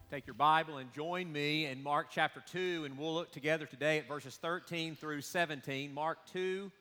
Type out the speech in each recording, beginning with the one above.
Take your Bible and join me in Mark chapter 2, and we'll look together today at verses 13 through 17. Mark 2,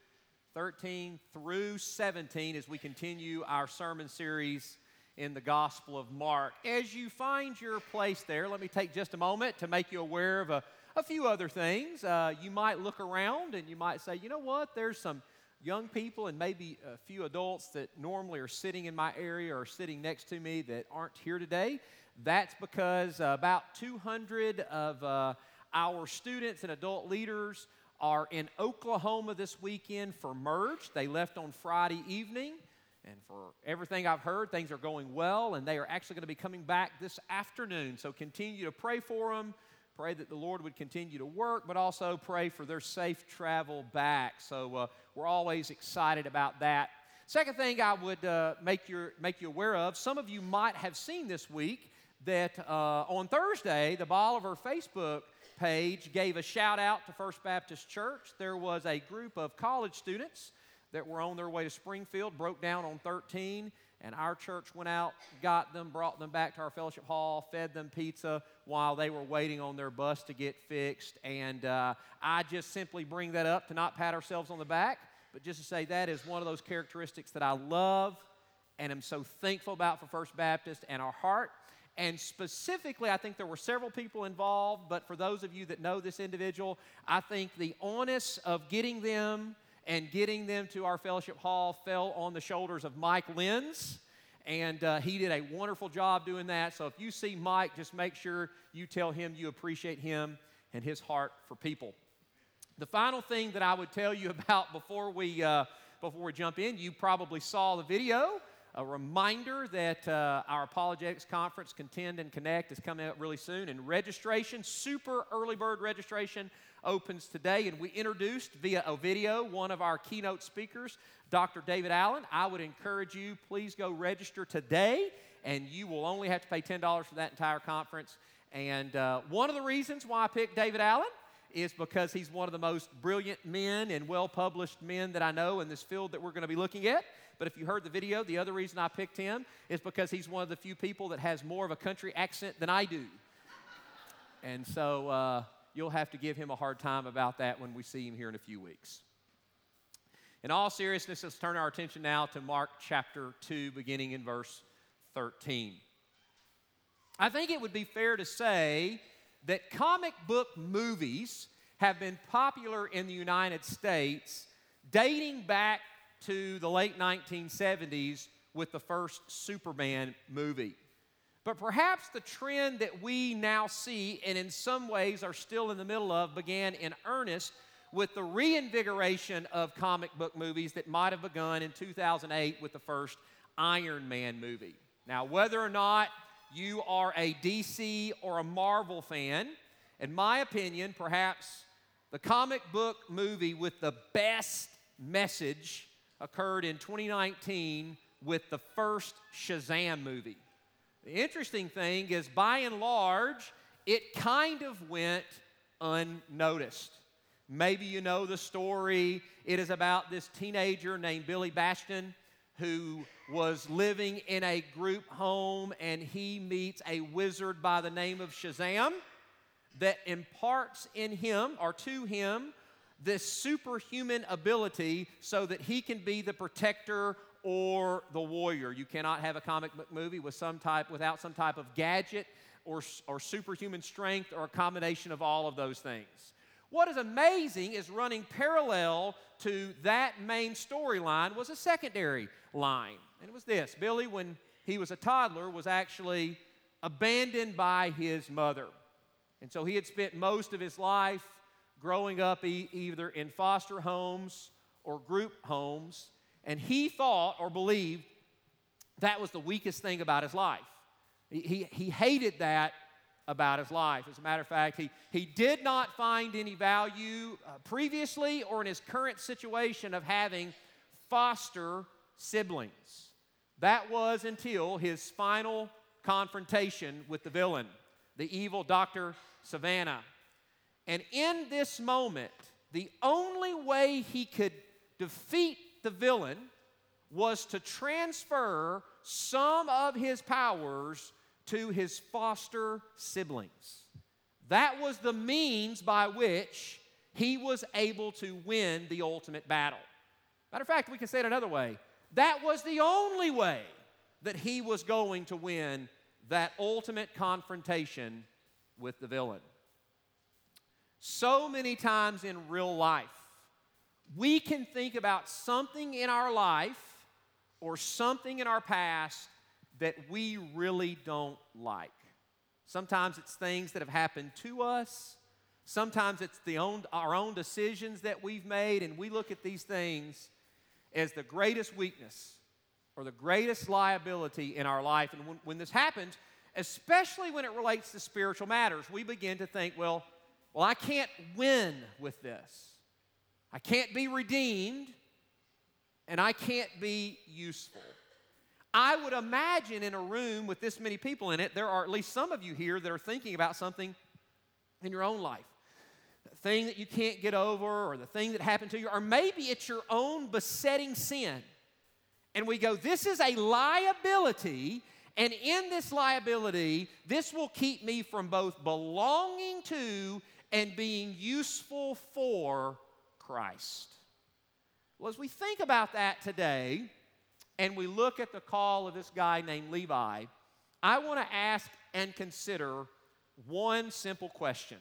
13 through 17 as we continue our sermon series in the Gospel of Mark. As you find your place there, let me take just a moment to make you aware of a few other things. You might look around and you might say, you know what, there's some young people and maybe a few adults that normally are sitting in my area or sitting next to me that aren't here today. That's because about 200 of our students and adult leaders are in Oklahoma this weekend for Merge. They left on Friday evening, and for everything I've heard, things are going well, and they are actually going to be coming back this afternoon. So continue to pray for them, pray that the Lord would continue to work, but also pray for their safe travel back. So we're always excited about that. Second thing I would make you aware of, some of you might have seen this week, that on Thursday, the Bolivar Facebook page gave a shout out to First Baptist Church. There was a group of college students that were on their way to Springfield, broke down on 13, and our church went out, got them, brought them back to our fellowship hall, fed them pizza while they were waiting on their bus to get fixed. And I just simply bring that up to not pat ourselves on the back, but just to say that is one of those characteristics that I love and am so thankful about for First Baptist and our heart. And specifically, I think there were several people involved, but for those of you that know this individual, I think the onus of getting them to our fellowship hall fell on the shoulders of Mike Lenz, and he did a wonderful job doing that. So if you see Mike, just make sure you tell him you appreciate him and his heart for people. The final thing that I would tell you about before we jump in, you probably saw the video. A reminder that our Apologetics Conference, Contend and Connect, is coming up really soon. And registration, super early bird registration, opens today. And we introduced via a video one of our keynote speakers, Dr. David Allen. I would encourage you, please go register today. And you will only have to pay $10 for that entire conference. And one of the reasons why I picked David Allen is because he's one of the most brilliant men and well-published men that I know in this field that we're going to be looking at. But if you heard the video, the other reason I picked him is because he's one of the few people that has more of a country accent than I do. And so you'll have to give him a hard time about that when we see him here in a few weeks. In all seriousness, let's turn our attention now to Mark chapter 2, beginning in verse 13. I think it would be fair to say that comic book movies have been popular in the United States dating back to the late 1970s with the first Superman movie. But perhaps the trend that we now see, and in some ways are still in the middle of, began in earnest with the reinvigoration of comic book movies that might have begun in 2008 with the first Iron Man movie. Now, whether or not you are a DC or a Marvel fan, in my opinion, perhaps the comic book movie with the best message occurred in 2019 with the first Shazam movie. The interesting thing is, by and large, it kind of went unnoticed. Maybe you know the story. It is about this teenager named Billy Bastion who was living in a group home, and he meets a wizard by the name of Shazam that imparts in him, or to him, this superhuman ability so that he can be the protector or the warrior. You cannot have a comic book movie without some type of gadget or superhuman strength or a combination of all of those things. What is amazing is running parallel to that main storyline was a secondary line. And it was this: Billy, when he was a toddler, was actually abandoned by his mother. And so he had spent most of his life growing up either in foster homes or group homes, and he thought or believed that was the weakest thing about his life. He hated that about his life. As a matter of fact, he did not find any value previously or in his current situation of having foster siblings. That was until his final confrontation with the villain, the evil Dr. Savannah. And in this moment, the only way he could defeat the villain was to transfer some of his powers to his foster siblings. That was the means by which he was able to win the ultimate battle. Matter of fact, we can say it another way. That was the only way that he was going to win that ultimate confrontation with the villain. So many times in real life, we can think about something in our life or something in our past that we really don't like. Sometimes it's things that have happened to us. Sometimes it's our own decisions that we've made, and we look at these things as the greatest weakness or the greatest liability in our life. And when this happens, especially when it relates to spiritual matters, we begin to think, well, I can't win with this. I can't be redeemed, and I can't be useful. I would imagine in a room with this many people in it, there are at least some of you here that are thinking about something in your own life. The thing that you can't get over, or the thing that happened to you, or maybe it's your own besetting sin. And we go, this is a liability, and in this liability, this will keep me from both belonging to and being useful for Christ. Well, as we think about that today, and we look at the call of this guy named Levi, I want to ask and consider one simple question.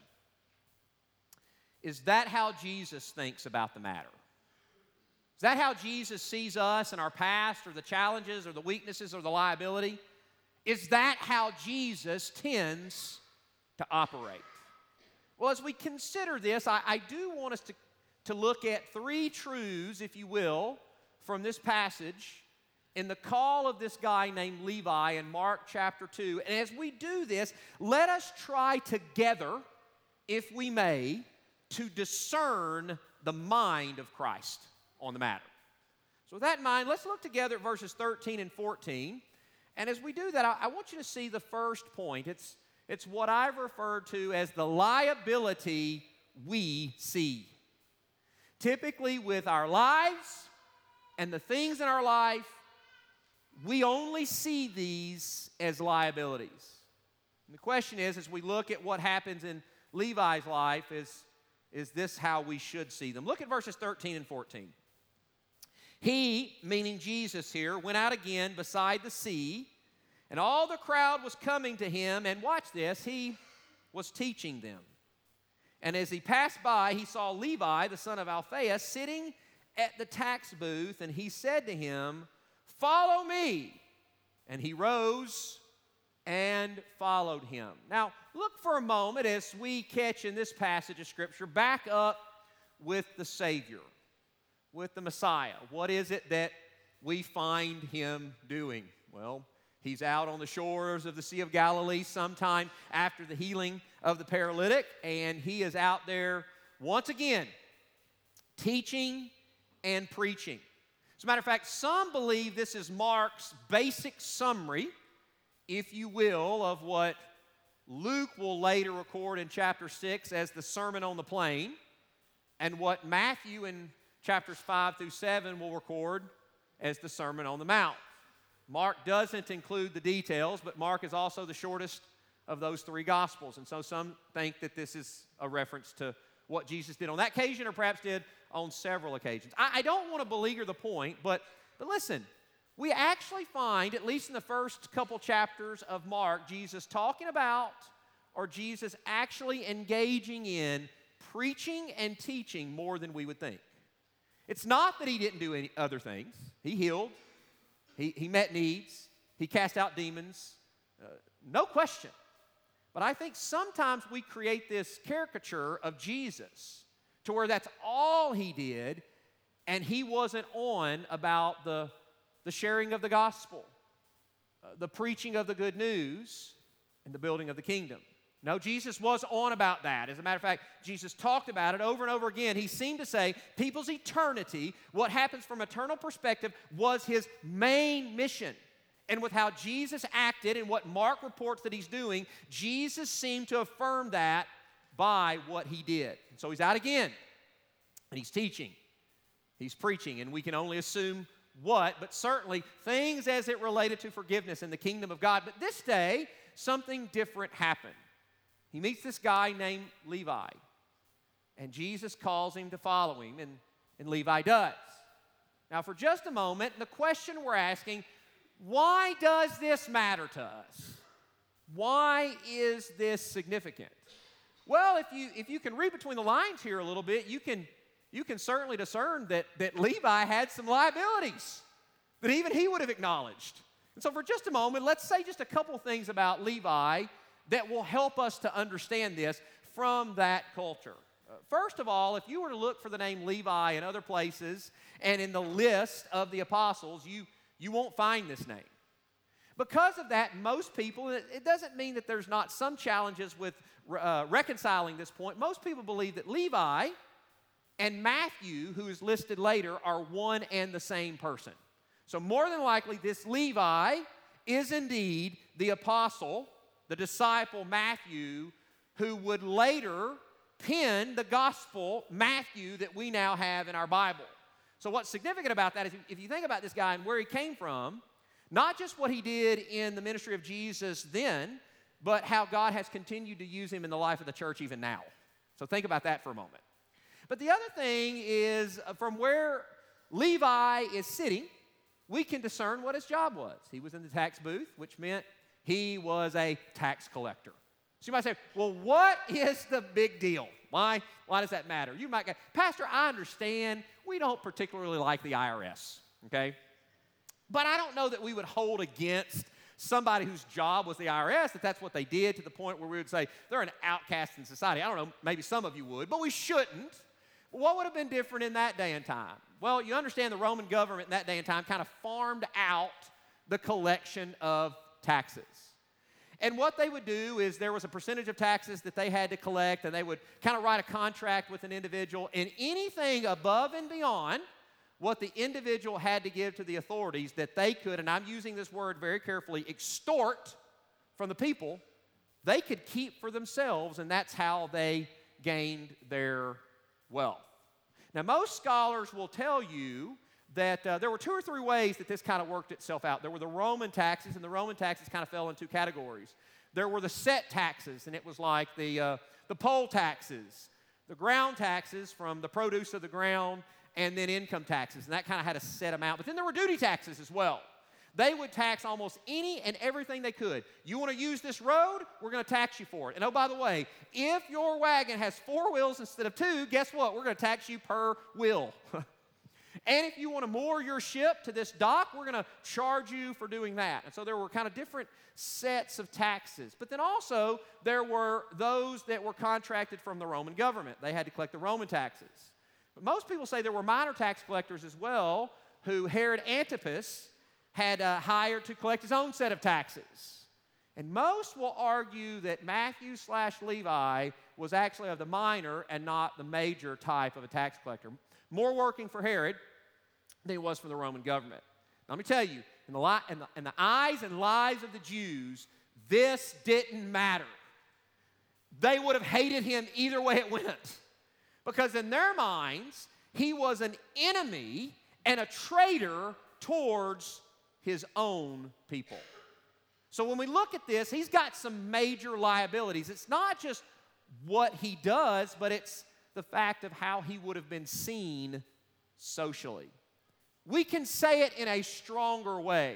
Is that how Jesus thinks about the matter? Is that how Jesus sees us and our past, or the challenges, or the weaknesses, or the liability? Is that how Jesus tends to operate? Well, as we consider this, I do want us to look at three truths, if you will, from this passage in the call of this guy named Levi in Mark chapter 2. And as we do this, let us try together, if we may, to discern the mind of Christ on the matter. So with that in mind, let's look together at verses 13 and 14. And as we do that, I want you to see the first point. It's what I've referred to as the liability we see. Typically with our lives and the things in our life, we only see these as liabilities. And the question is, as we look at what happens in Levi's life, is this how we should see them? Look at verses 13 and 14. He, meaning Jesus here, went out again beside the sea, and all the crowd was coming to him, and watch this, he was teaching them. And as he passed by, he saw Levi, the son of Alphaeus, sitting at the tax booth, and he said to him, "Follow me." And he rose and followed him. Now, look for a moment as we catch in this passage of Scripture, back up with the Savior, with the Messiah. What is it that we find him doing? Well, he's out on the shores of the Sea of Galilee sometime after the healing of the paralytic, and he is out there once again teaching and preaching. As a matter of fact, some believe this is Mark's basic summary, if you will, of what Luke will later record in chapter 6 as the Sermon on the Plain, and what Matthew in chapters 5 through 7 will record as the Sermon on the Mount. Mark doesn't include the details, but Mark is also the shortest of those three Gospels, and so some think that this is a reference to what Jesus did on that occasion, or perhaps did on several occasions. I don't want to beleaguer the point, but listen, we actually find, at least in the first couple chapters of Mark, Jesus talking about, or Jesus actually engaging in, preaching and teaching more than we would think. It's not that he didn't do any other things. He healed. He met needs. He cast out demons. No question. But I think sometimes we create this caricature of Jesus to where that's all he did, and he wasn't on about the sharing of the gospel, the preaching of the good news, and the building of the kingdom. No, Jesus was on about that. As a matter of fact, Jesus talked about it over and over again. He seemed to say people's eternity, what happens from eternal perspective, was his main mission. And with how Jesus acted and what Mark reports that he's doing, Jesus seemed to affirm that by what he did. And so he's out again, and he's teaching, he's preaching, and we can only assume what, but certainly things as it related to forgiveness in the kingdom of God. But this day, something different happened. He meets this guy named Levi, and Jesus calls him to follow him, and Levi does. Now, for just a moment, the question we're asking, why does this matter to us? Why is this significant? Well, if you can read between the lines here a little bit, you can certainly discern that Levi had some liabilities that even he would have acknowledged. And so for just a moment, let's say just a couple things about Levi that will help us to understand this from that culture. First of all, if you were to look for the name Levi in other places and in the list of the apostles, you won't find this name. Because of that, most people, it doesn't mean that there's not some challenges with reconciling this point. Most people believe that Levi and Matthew, who is listed later, are one and the same person. So more than likely, this Levi is indeed the apostle, the disciple Matthew, who would later pen the gospel Matthew that we now have in our Bible. So what's significant about that is if you think about this guy and where he came from, not just what he did in the ministry of Jesus then, but how God has continued to use him in the life of the church even now. So think about that for a moment. But the other thing is, from where Levi is sitting, we can discern what his job was. He was in the tax booth, which meant he was a tax collector. So you might say, well, what is the big deal? Why does that matter? You might go, Pastor, I understand we don't particularly like the IRS, okay? But I don't know that we would hold against somebody whose job was the IRS, that that's what they did, to the point where we would say they're an outcast in society. I don't know, maybe some of you would, but we shouldn't. What would have been different in that day and time? Well, you understand the Roman government in that day and time kind of farmed out the collection of taxes. And what they would do is there was a percentage of taxes that they had to collect, and they would kind of write a contract with an individual, and anything above and beyond what the individual had to give to the authorities that they could, and I'm using this word very carefully, extort from the people, they could keep for themselves, and that's how they gained their wealth. Now, most scholars will tell you that there were two or three ways that this kind of worked itself out. There were the Roman taxes, and the Roman taxes kind of fell in two categories. There were the set taxes, and it was like the poll taxes, the ground taxes from the produce of the ground, and then income taxes, and that kind of had a set amount. But then there were duty taxes as well. They would tax almost any and everything they could. You want to use this road? We're going to tax you for it. And oh, by the way, if your wagon has 4 wheels instead of 2, guess what? We're going to tax you per wheel. And if you want to moor your ship to this dock, we're going to charge you for doing that. And so there were kind of different sets of taxes. But then also there were those that were contracted from the Roman government. They had to collect the Roman taxes. But most people say there were minor tax collectors as well who Herod Antipas had hired to collect his own set of taxes. And most will argue that Matthew/Levi was actually of the minor and not the major type of a tax collector. More working for Herod than he was for the Roman government. Now, let me tell you, in the eyes and lives of the Jews, this didn't matter. They would have hated him either way it went. Because in their minds, he was an enemy and a traitor towards his own people. So when we look at this, he's got some major liabilities. It's not just what he does, but it's the fact of how he would have been seen socially. We can say it in a stronger way.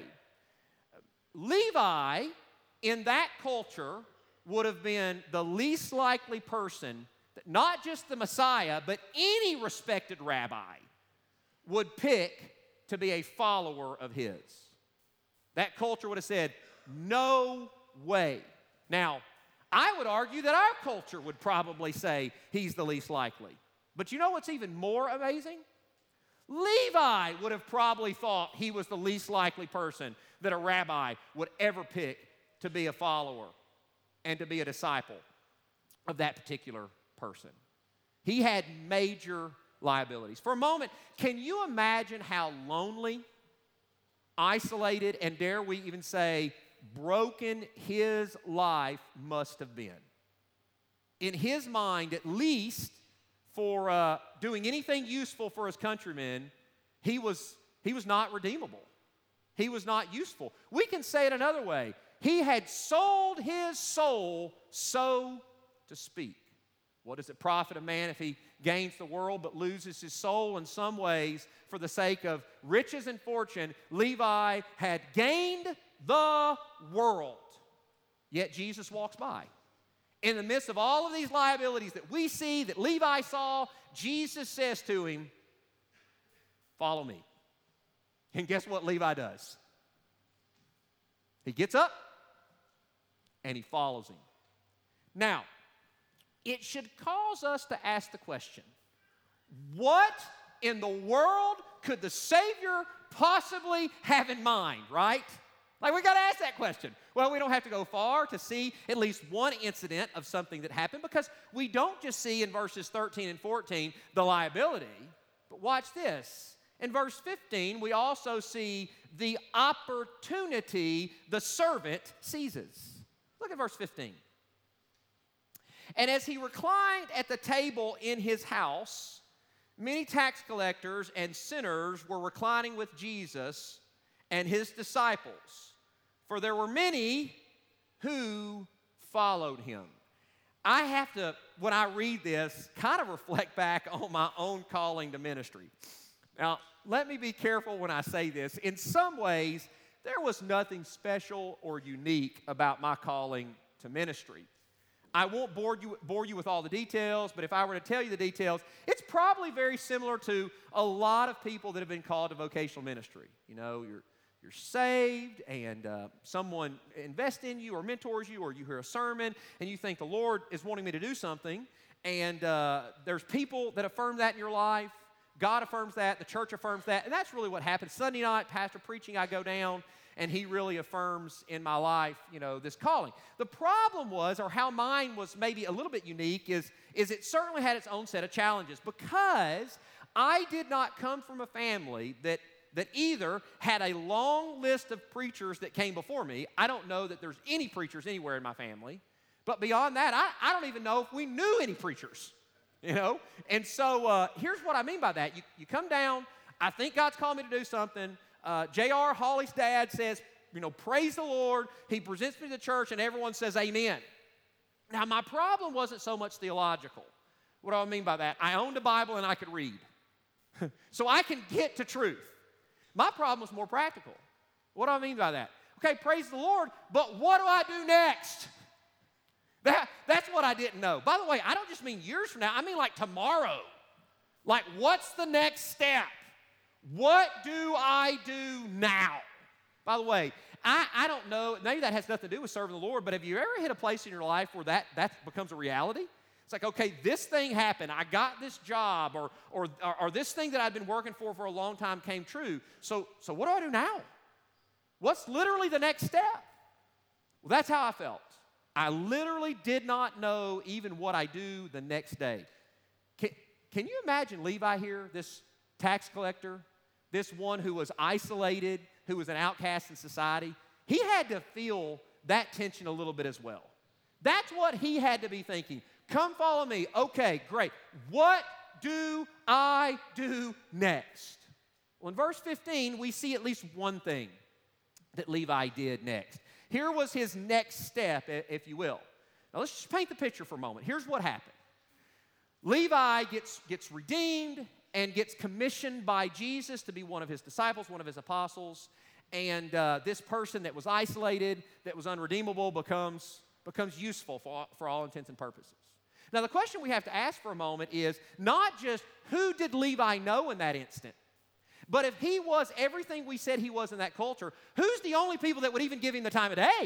Levi, in that culture, would have been the least likely person that not just the Messiah, but any respected rabbi would pick to be a follower of his. That culture would have said, no way. Now, I would argue that our culture would probably say he's the least likely. But you know what's even more amazing? Levi would have probably thought he was the least likely person that a rabbi would ever pick to be a follower and to be a disciple of that particular person. He had major liabilities. For a moment, can you imagine how lonely, isolated, and dare we even say, broken his life must have been? In his mind, at least, for doing anything useful for his countrymen, he was not redeemable. He was not useful. We can say it another way. He had sold his soul, so to speak. What does it profit a man if he gains the world but loses his soul? In some ways, for the sake of riches and fortune, Levi had gained the world. Yet Jesus walks by. In the midst of all of these liabilities that we see, that Levi saw, Jesus says to him, follow me. And guess what Levi does? He gets up and he follows him. Now, it should cause us to ask the question, what in the world could the Savior possibly have in mind, right? Like, we got to ask that question. Well, we don't have to go far to see at least one incident of something that happened, because we don't just see in verses 13 and 14 the liability, but watch this. In verse 15, we also see the opportunity the servant seizes. Look at verse 15. And as he reclined at the table in his house, many tax collectors and sinners were reclining with Jesus and his disciples, for there were many who followed him. I have to, when I read this, kind of reflect back on my own calling to ministry. Now, let me be careful when I say this. In some ways, there was nothing special or unique about my calling to ministry. I won't bore you with all the details, but if I were to tell you the details, it's probably very similar to a lot of people that have been called to vocational ministry. You know, you're saved, and someone invests in you or mentors you, or you hear a sermon, and you think the Lord is wanting me to do something, and there's people that affirm that in your life. God affirms that, the church affirms that, and that's really what happens. Sunday night, pastor preaching, I go down, and he really affirms in my life, you know, this calling. The problem was, or how mine was maybe a little bit unique, is it certainly had its own set of challenges, because I did not come from a family that either had a long list of preachers that came before me. I don't know that there's any preachers anywhere in my family, but beyond that, I don't even know if we knew any preachers, you know? And so here's what I mean by that. You come down, I think God's called me to do something. J.R. Hawley's dad says, you know, praise the Lord. He presents me to the church, and everyone says amen. Now, my problem wasn't so much theological. What do I mean by that? I owned a Bible and I could read. So I can get to truth. My problem was more practical. What do I mean by that? Okay, praise the Lord, but what do I do next? That's what I didn't know. By the way, I don't just mean years from now. I mean like tomorrow. Like, what's the next step? What do I do now? By the way, I don't know, maybe that has nothing to do with serving the Lord, but have you ever hit a place in your life where that becomes a reality? It's like, okay, this thing happened. I got this job, or this thing that I've been working for a long time came true. So what do I do now? What's literally the next step? Well, that's how I felt. I literally did not know even what I do the next day. Can you imagine Levi here, this tax collector, this one who was isolated, who was an outcast in society? He had to feel that tension a little bit as well. That's what he had to be thinking. Come follow me. Okay, great. What do I do next? Well, in verse 15, we see at least one thing that Levi did next. Here was his next step, if you will. Now, let's just paint the picture for a moment. Here's what happened. Levi gets redeemed and gets commissioned by Jesus to be one of his disciples, one of his apostles. And this person that was isolated, that was unredeemable, becomes useful for all intents and purposes. Now, the question we have to ask for a moment is not just who did Levi know in that instant, but if he was everything we said he was in that culture, who's the only people that would even give him the time of day?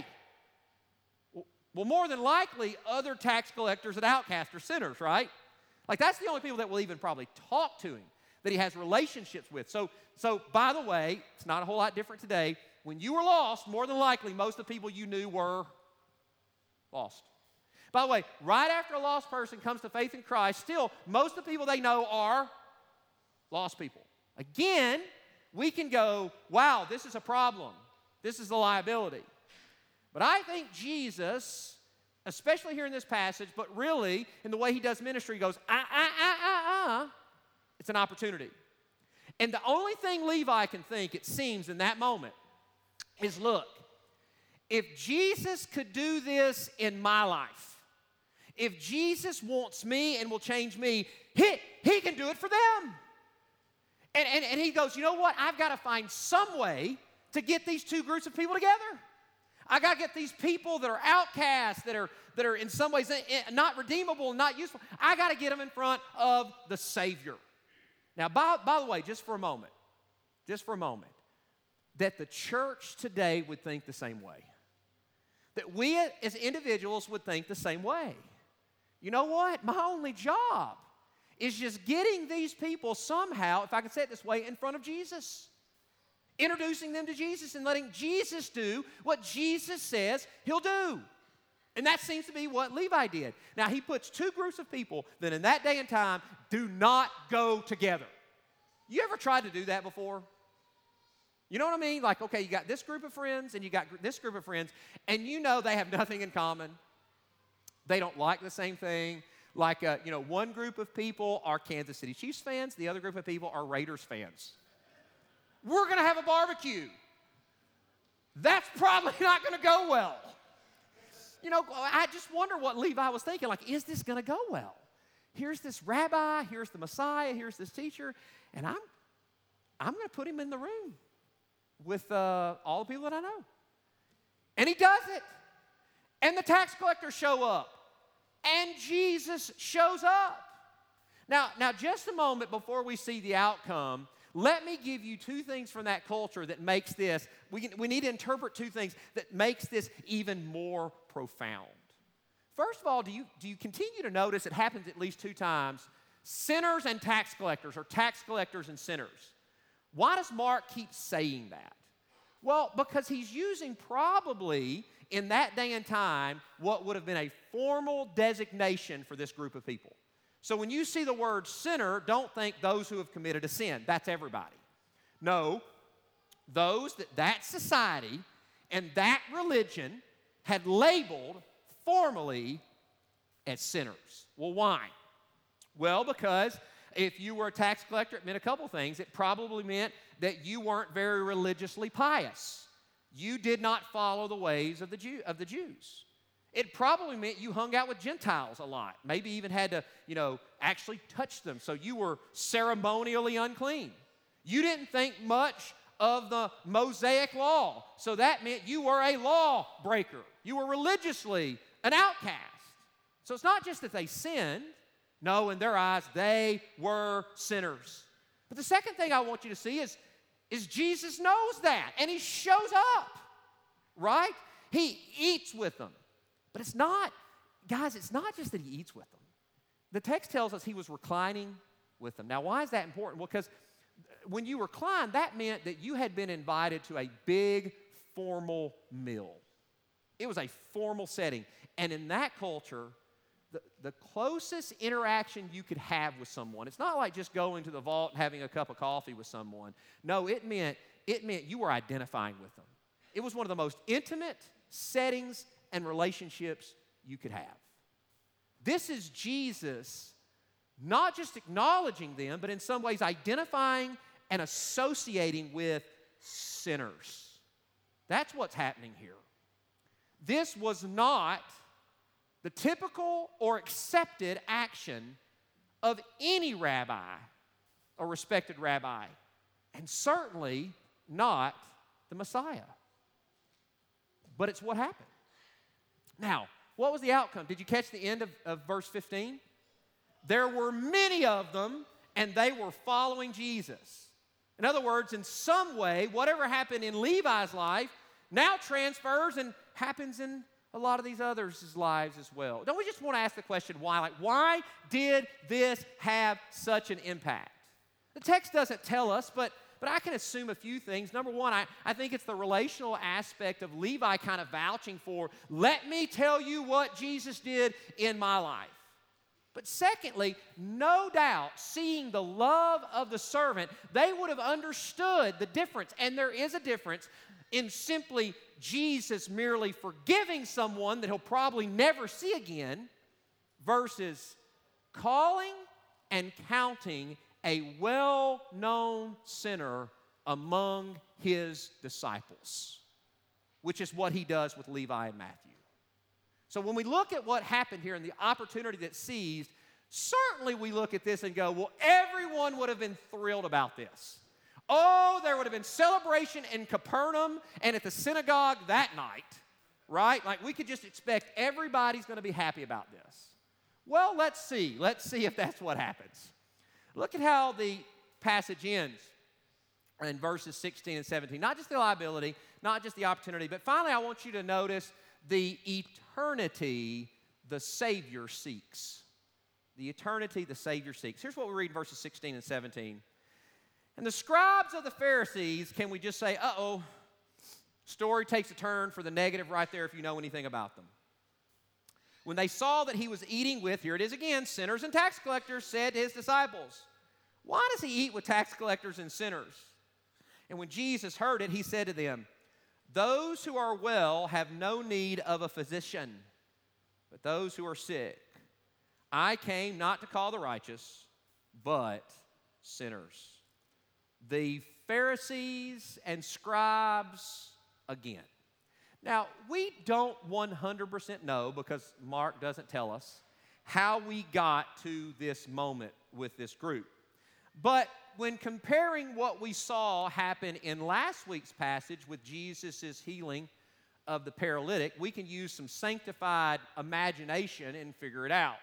Well, more than likely, other tax collectors and outcasts or sinners, right? Like, that's the only people that will even probably talk to him, that he has relationships with. So by the way, it's not a whole lot different today. When you were lost, more than likely, most of the people you knew were lost. By the way, right after a lost person comes to faith in Christ, still, most of the people they know are lost people. Again, we can go, wow, this is a problem. This is a liability. But I think Jesus, especially here in this passage, but really in the way he does ministry, he goes, it's an opportunity. And the only thing Levi can think, it seems, in that moment is, look, if Jesus could do this in my life, if Jesus wants me and will change me, he can do it for them. And he goes, you know what? I've got to find some way to get these two groups of people together. I got to get these people that are outcasts, that are in some ways not redeemable and not useful. I got to get them in front of the Savior. Now, by the way, just for a moment, that the church today would think the same way. That we as individuals would think the same way. You know what? My only job is just getting these people somehow, if I can say it this way, in front of Jesus. Introducing them to Jesus and letting Jesus do what Jesus says he'll do. And that seems to be what Levi did. Now, he puts two groups of people that in that day and time do not go together. You ever tried to do that before? You know what I mean? Like, okay, you got this group of friends and you got this group of friends, and you know they have nothing in common. They don't like the same thing. Like, one group of people are Kansas City Chiefs fans. The other group of people are Raiders fans. We're going to have a barbecue. That's probably not going to go well. I just wonder what Levi was thinking. Like, is this going to go well? Here's this rabbi, here's the Messiah, here's this teacher, and I'm going to put him in the room with all the people that I know. And he does it. And the tax collectors show up. And Jesus shows up. Now, just a moment before we see the outcome, let me give you two things from that culture that makes this, we need to interpret two things that makes this even more profound. First of all, do you continue to notice it happens at least two times, sinners and tax collectors, or tax collectors and sinners? Why does Mark keep saying that? Well, because he's using probably in that day and time what would have been a formal designation for this group of people. So when you see the word sinner, don't think those who have committed a sin. That's everybody. No, those that society and that religion had labeled formally as sinners. Well, why? Well, because if you were a tax collector, it meant a couple things. It probably meant that you weren't very religiously pious. You did not follow the ways of the Jews. It probably meant you hung out with Gentiles a lot, maybe even had to, actually touch them, so you were ceremonially unclean. You didn't think much of the Mosaic law, so that meant you were a law breaker. You were religiously an outcast. So it's not just that they sinned. No, in their eyes, they were sinners. But the second thing I want you to see is Jesus knows that, and he shows up, right? He eats with them. But it's not just that he eats with them. The text tells us he was reclining with them. Now, why is that important? Well, because when you recline, that meant that you had been invited to a big, formal meal. It was a formal setting. And in that culture, the closest interaction you could have with someone, it's not like just going to the vault and having a cup of coffee with someone. No, it meant you were identifying with them. It was one of the most intimate settings and relationships you could have. This is Jesus not just acknowledging them, but in some ways identifying and associating with sinners. That's what's happening here. This was not the typical or accepted action of any rabbi or respected rabbi, and certainly not the Messiah. But it's what happened. Now, what was the outcome? Did you catch the end of verse 15? There were many of them, and they were following Jesus. In other words, in some way, whatever happened in Levi's life now transfers and happens in a lot of these others' lives as well. Don't we just want to ask the question, why? Like, why did this have such an impact? The text doesn't tell us, but I can assume a few things. Number one, I think it's the relational aspect of Levi kind of vouching for, let me tell you what Jesus did in my life. But secondly, no doubt, seeing the love of the servant, they would have understood the difference, and there is a difference in simply Jesus merely forgiving someone that he'll probably never see again versus calling and counting a well-known sinner among his disciples. which is what he does with Levi and Matthew. So when we look at what happened here and the opportunity that's seized, certainly we look at this and go, well, everyone would have been thrilled about this. Oh, there would have been celebration in Capernaum and at the synagogue that night, right? Like we could just expect everybody's going to be happy about this. Well, let's see. Let's see if that's what happens. Look at how the passage ends in verses 16 and 17. Not just the liability, not just the opportunity, but finally I want you to notice the eternity the Savior seeks. The eternity the Savior seeks. Here's what we read in verses 16 and 17. And the scribes of the Pharisees, can we just say, uh-oh, story takes a turn for the negative right there if you know anything about them. When they saw that he was eating with, here it is again, sinners and tax collectors, said to his disciples, why does he eat with tax collectors and sinners? And when Jesus heard it, he said to them, those who are well have no need of a physician, but those who are sick. I came not to call the righteous, but sinners. The Pharisees and scribes again. Now, we don't 100% know, because Mark doesn't tell us, how we got to this moment with this group. But when comparing what we saw happen in last week's passage with Jesus' healing of the paralytic, we can use some sanctified imagination and figure it out.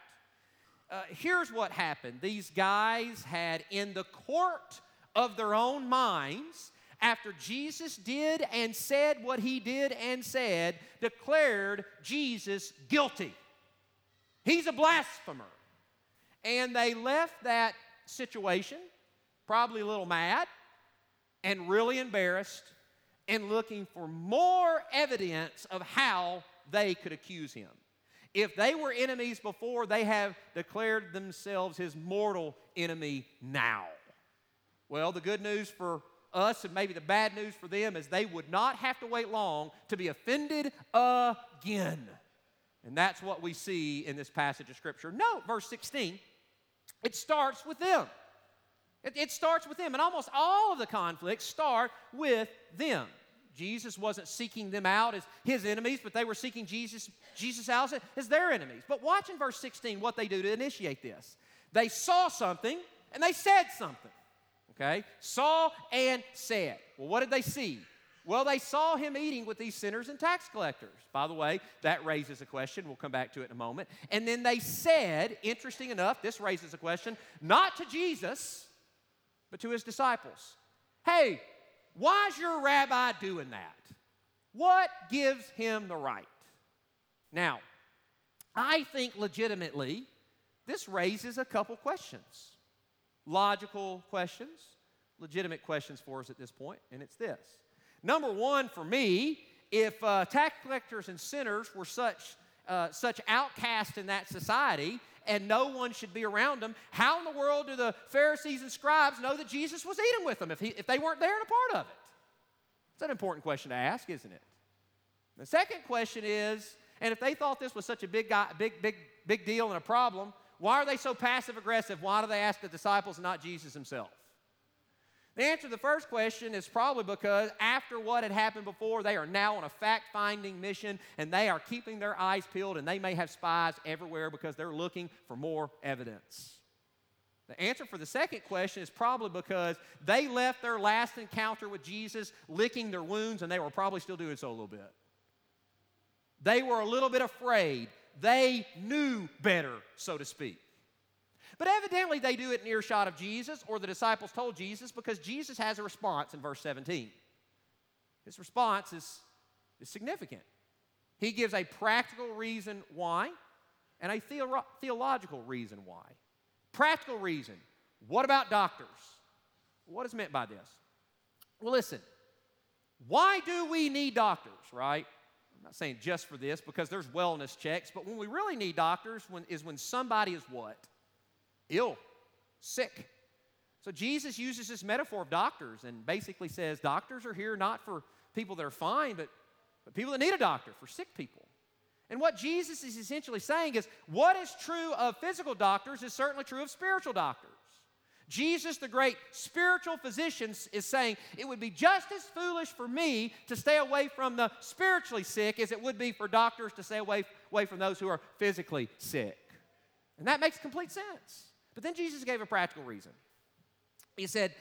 Here's what happened. These guys had, in the court of their own minds, after Jesus did and said what he did and said, declared Jesus guilty. He's a blasphemer. And they left that situation probably a little mad and really embarrassed and looking for more evidence of how they could accuse him. If they were enemies before, they have declared themselves his mortal enemy now. Well, the good news for us and maybe the bad news for them is they would not have to wait long to be offended again. And that's what we see in this passage of Scripture. Note verse 16, it starts with them. It starts with them, and almost all of the conflicts start with them. Jesus wasn't seeking them out as his enemies, but they were seeking Jesus out as their enemies. But watch in verse 16 what they do to initiate this. They saw something, and they said something. Okay? Saw and said. Well, what did they see? Well, they saw him eating with these sinners and tax collectors. By the way, that raises a question. We'll come back to it in a moment. And then they said, interesting enough, this raises a question, not to Jesus, but to his disciples. Hey, why is your rabbi doing that? What gives him the right? Now, I think legitimately this raises a couple questions. Logical questions, legitimate questions for us at this point, and it's this. Number one, for me, if tax collectors and sinners were such outcasts in that society and no one should be around them, how in the world do the Pharisees and scribes know that Jesus was eating with them if they weren't there and a part of it? It's an important question to ask, isn't it? The second question is, and if they thought this was such a big deal and a problem, why are they so passive-aggressive? Why do they ask the disciples and not Jesus himself? The answer to the first question is probably because after what had happened before, they are now on a fact-finding mission, and they are keeping their eyes peeled, and they may have spies everywhere because they're looking for more evidence. The answer for the second question is probably because they left their last encounter with Jesus licking their wounds, and they were probably still doing so a little bit. They were a little bit afraid. They knew better, so to speak. But evidently they do it in earshot of Jesus, or the disciples told Jesus, because Jesus has a response in verse 17. His response is significant. He gives a practical reason why and a theological reason why. Practical reason. What about doctors? What is meant by this? Well, listen. Why do we need doctors, right? I'm not saying just for this, because there's wellness checks, but when we really need doctors is when somebody is what? Ill, sick. So Jesus uses this metaphor of doctors and basically says doctors are here not for people that are fine, but people that need a doctor, for sick people. And what Jesus is essentially saying is what is true of physical doctors is certainly true of spiritual doctors. Jesus, the great spiritual physician, is saying it would be just as foolish for me to stay away from the spiritually sick as it would be for doctors to stay away from those who are physically sick. And that makes complete sense. But then Jesus gave a practical reason. He said,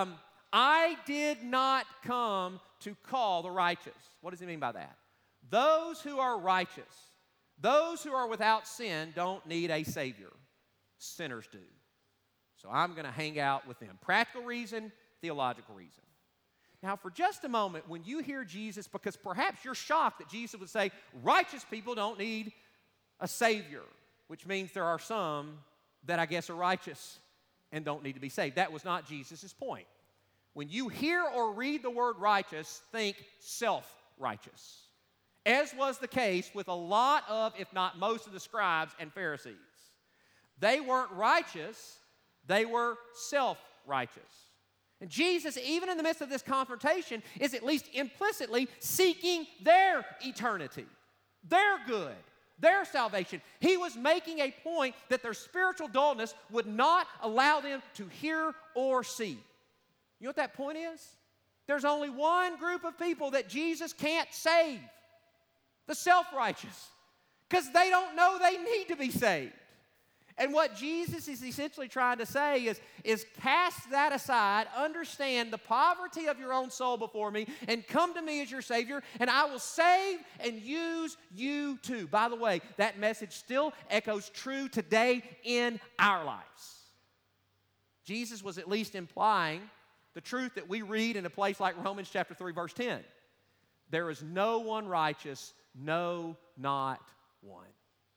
I did not come to call the righteous. What does he mean by that? Those who are righteous, those who are without sin, don't need a Savior. Sinners do. So I'm going to hang out with them. Practical reason, theological reason. Now, for just a moment, when you hear Jesus, because perhaps you're shocked that Jesus would say, righteous people don't need a Savior, which means there are some that I guess are righteous and don't need to be saved. That was not Jesus' point. When you hear or read the word righteous, think self-righteous, as was the case with a lot of, if not most of the scribes and Pharisees. They weren't righteous, they were self-righteous. And Jesus, even in the midst of this confrontation, is at least implicitly seeking their eternity, their good, their salvation. He was making a point that their spiritual dullness would not allow them to hear or see. You know what that point is? There's only one group of people that Jesus can't save, the self-righteous, because they don't know they need to be saved. And what Jesus is essentially trying to say is cast that aside, understand the poverty of your own soul before me, and come to me as your Savior, and I will save and use you too. By the way, that message still echoes true today in our lives. Jesus was at least implying the truth that we read in a place like Romans chapter 3, verse 10. There is no one righteous, no, not one.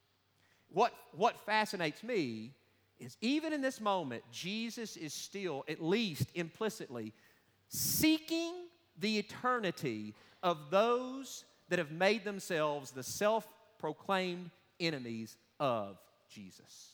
What fascinates me is even in this moment, Jesus is still, at least implicitly, seeking the eternity of those that have made themselves the self-proclaimed enemies of Jesus.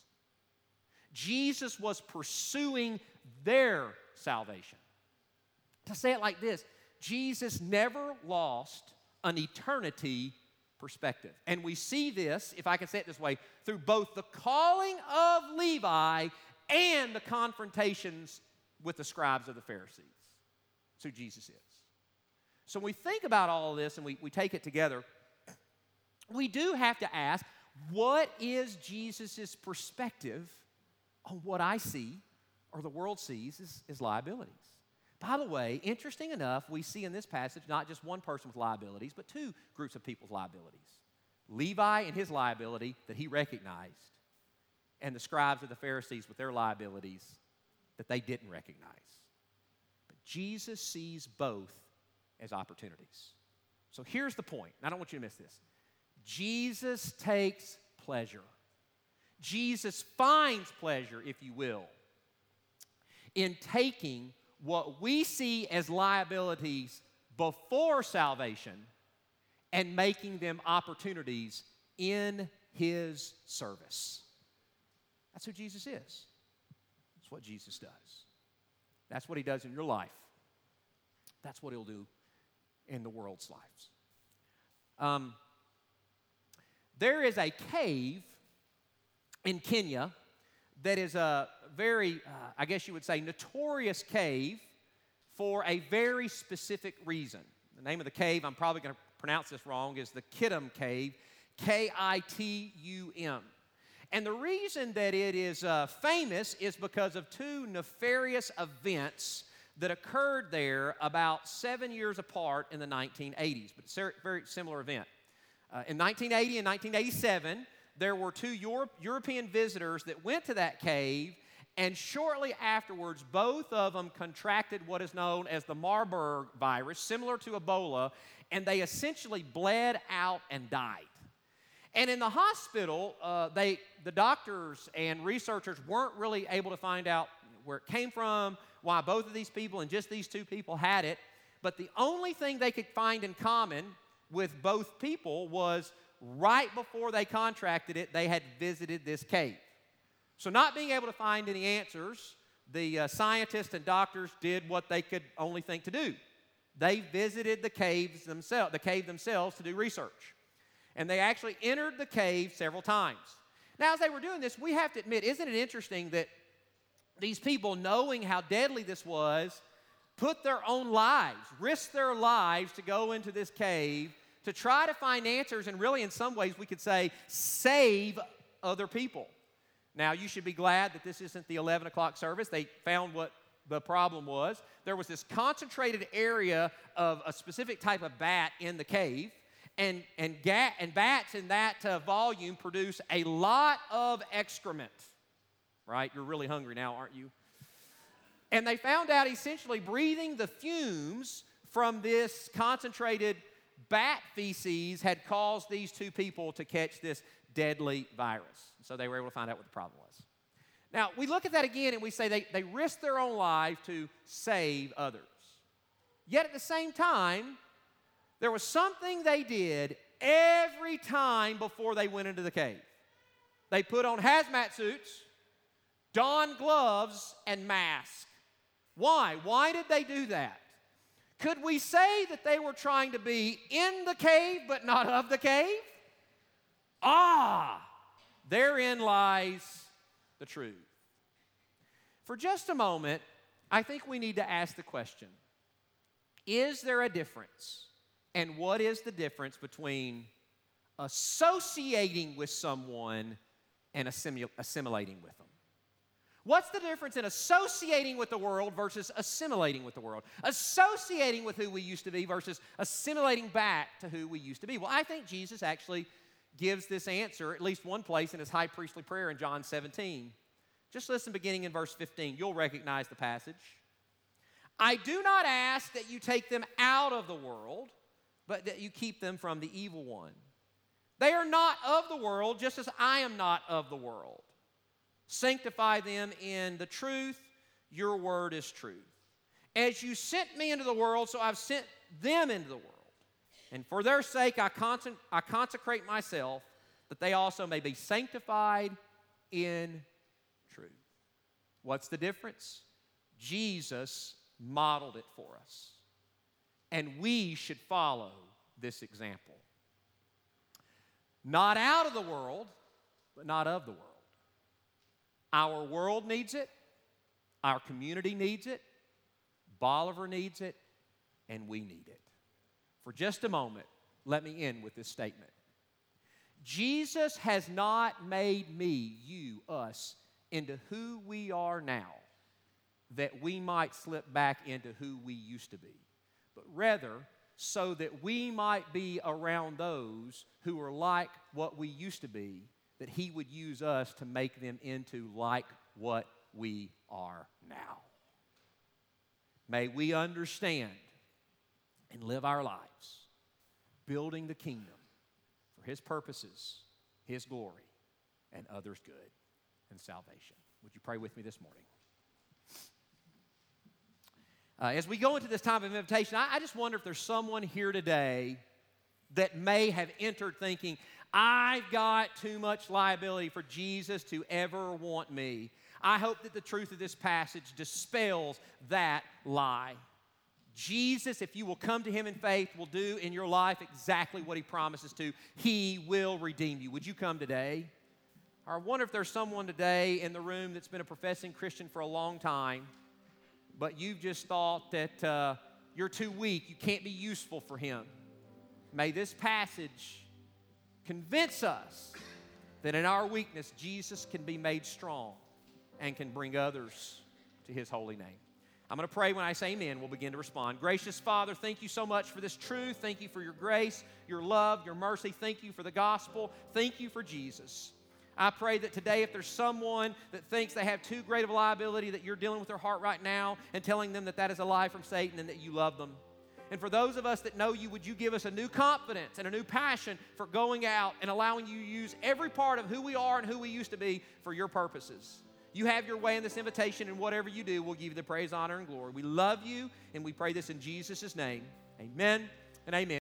Jesus was pursuing their salvation. To say it like this, Jesus never lost an eternity perspective. And we see this, if I can say it this way, through both the calling of Levi and the confrontations with the scribes of the Pharisees. That's who Jesus is. So when we think about all of this and we take it together, we do have to ask, what is Jesus' perspective on what I see or the world sees as liabilities? By the way, interesting enough, we see in this passage not just one person with liabilities, but two groups of people's liabilities. Levi and his liability that he recognized, and the scribes of the Pharisees with their liabilities that they didn't recognize. But Jesus sees both as opportunities. So here's the point. I don't want you to miss this. Jesus takes pleasure. Jesus finds pleasure, if you will, in taking what we see as liabilities before salvation and making them opportunities in his service. That's who Jesus is. That's what Jesus does. That's what he does in your life. That's what he'll do in the world's lives. There is a cave in Kenya that is a very, I guess you would say, notorious cave for a very specific reason. The name of the cave, I'm probably going to pronounce this wrong, is the Kitum Cave, Kitum. And the reason that it is famous is because of two nefarious events that occurred there about 7 years apart in the 1980s, but it's a very similar event. In 1980 and 1987, there were two European visitors that went to that cave, and shortly afterwards, both of them contracted what is known as the Marburg virus, similar to Ebola, and they essentially bled out and died. And in the hospital, the doctors and researchers weren't really able to find out where it came from, why both of these people and just these two people had it. But the only thing they could find in common with both people was right before they contracted it, they had visited this cave. So not being able to find any answers, the scientists and doctors did what they could only think to do. They visited the cave themselves to do research. And they actually entered the cave several times. Now, as they were doing this, we have to admit, isn't it interesting that these people, knowing how deadly this was, put their own lives, risked their lives to go into this cave to try to find answers and really, in some ways, we could say, save other people. Now, you should be glad that this isn't the 11 o'clock service. They found what the problem was. There was this concentrated area of a specific type of bat in the cave, and bats in that volume produce a lot of excrement. Right? You're really hungry now, aren't you? And they found out essentially breathing the fumes from this concentrated bat feces had caused these two people to catch this deadly virus. So they were able to find out what the problem was. Now, we look at that again and we say they risked their own life to save others. Yet at the same time, there was something they did every time before they went into the cave. They put on hazmat suits, donned gloves, and masks. Why? Why did they do that? Could we say that they were trying to be in the cave but not of the cave? Therein lies the truth. For just a moment, I think we need to ask the question, is there a difference? And what is the difference between associating with someone and assimilating with them? What's the difference in associating with the world versus assimilating with the world? Associating with who we used to be versus assimilating back to who we used to be. Well, I think Jesus actually gives this answer at least one place in his high priestly prayer in John 17. Just listen beginning in verse 15. You'll recognize the passage. I do not ask that you take them out of the world, but that you keep them from the evil one. They are not of the world, just as I am not of the world. Sanctify them in the truth. Your word is truth. As you sent me into the world, so I've sent them into the world. And for their sake I consecrate myself, that they also may be sanctified in truth. What's the difference? Jesus modeled it for us. And we should follow this example. Not out of the world, but not of the world. Our world needs it, our community needs it, Bolivar needs it, and we need it. For just a moment, let me end with this statement. Jesus has not made me, you, us, into who we are now, that we might slip back into who we used to be, but rather so that we might be around those who are like what we used to be, that he would use us to make them into like what we are now. May we understand and live our lives building the kingdom for his purposes, his glory, and others' good and salvation. Would you pray with me this morning? As we go into this time of invitation, I just wonder if there's someone here today that may have entered thinking, I've got too much liability for Jesus to ever want me. I hope that the truth of this passage dispels that lie. Jesus, if you will come to him in faith, will do in your life exactly what he promises to. He will redeem you. Would you come today? Or I wonder if there's someone today in the room that's been a professing Christian for a long time, but you've just thought that you're too weak, you can't be useful for him. May this passage convince us that in our weakness, Jesus can be made strong and can bring others to his holy name. I'm going to pray. When I say amen, we'll begin to respond. Gracious Father, thank you so much for this truth. Thank you for your grace, your love, your mercy. Thank you for the gospel. Thank you for Jesus. I pray that today, if there's someone that thinks they have too great of a liability, that you're dealing with their heart right now and telling them that that is a lie from Satan and that you love them. And for those of us that know you, would you give us a new confidence and a new passion for going out and allowing you to use every part of who we are and who we used to be for your purposes. You have your way in this invitation, and whatever you do, we'll give you the praise, honor, and glory. We love you, and we pray this in Jesus' name. Amen and amen.